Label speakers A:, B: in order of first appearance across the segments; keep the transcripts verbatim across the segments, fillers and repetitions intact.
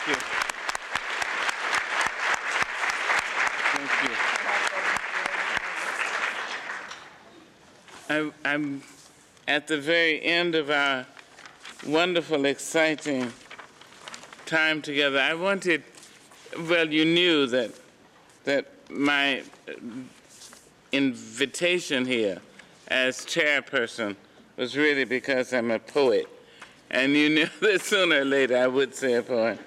A: you. Thank you. I, I'm at the very end of our wonderful, exciting time together. I wanted, well, you knew that that my invitation here as chairperson was really because I'm a poet. And you knew that sooner or later I would say a poem.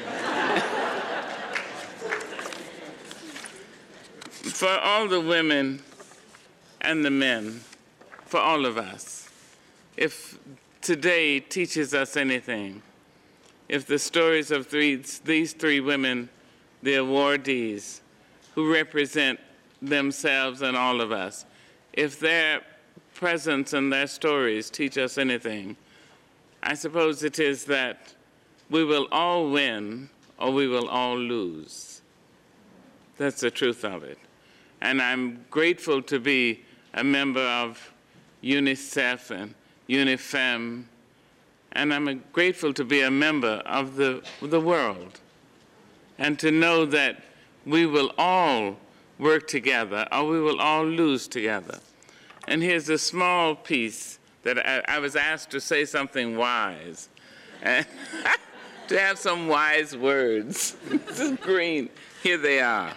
A: For all the women and the men, for all of us, if today teaches us anything, if the stories of these, these three women, the awardees, who represent themselves and all of us, if their presence and their stories teach us anything, I suppose it is that we will all win or we will all lose. That's the truth of it. And I'm grateful to be a member of UNICEF and UNIFEM, and I'm grateful to be a member of the, the world, and to know that we will all work together or we will all lose together. And here's a small piece that I, I was asked to say something wise, and to have some wise words. This is green. Here they are.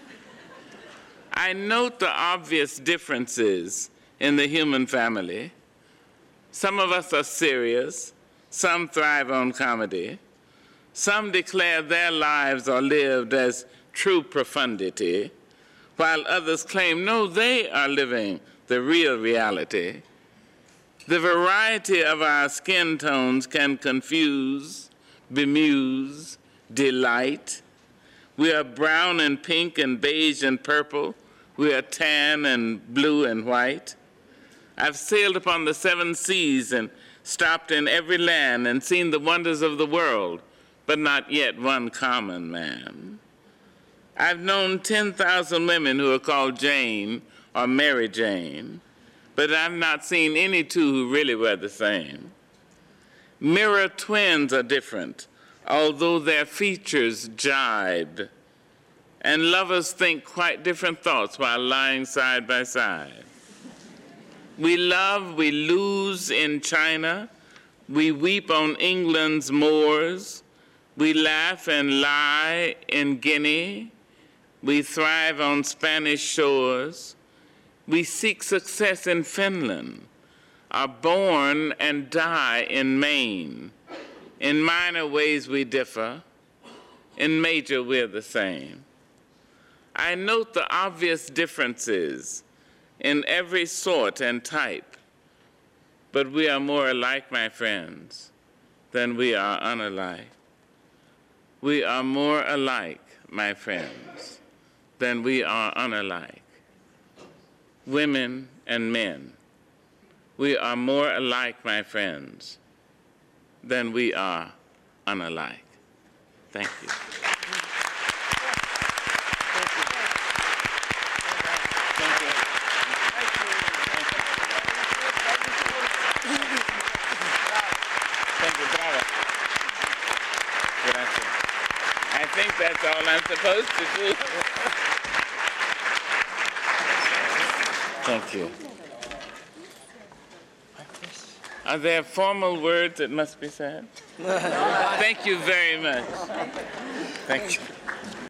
A: I note the obvious differences in the human family. Some of us are serious. Some thrive on comedy. Some declare their lives are lived as true profundity, while others claim, no, they are living the real reality. The variety of our skin tones can confuse, bemuse, delight. We are brown and pink and beige and purple. We are tan and blue and white. I've sailed upon the seven seas and stopped in every land and seen the wonders of the world, but not yet one common man. I've known ten thousand women who are called Jane or Mary Jane, but I've not seen any two who really were the same. Mirror twins are different, although their features jibe, and lovers think quite different thoughts while lying side by side. We love, we lose in China. We weep on England's moors. We laugh and lie in Guinea. We thrive on Spanish shores. We seek success in Finland, are born and die in Maine. In minor ways we differ. In major we're the same. I note the obvious differences in every sort and type, but we are more alike, my friends, than we are unalike. We are more alike, my friends, than we are unalike. Women and men, we are more alike, my friends, than we are unalike. Thank you. I think that's all I'm supposed to do. Thank you. Are there formal words that must be said? Thank you very much. Thank you.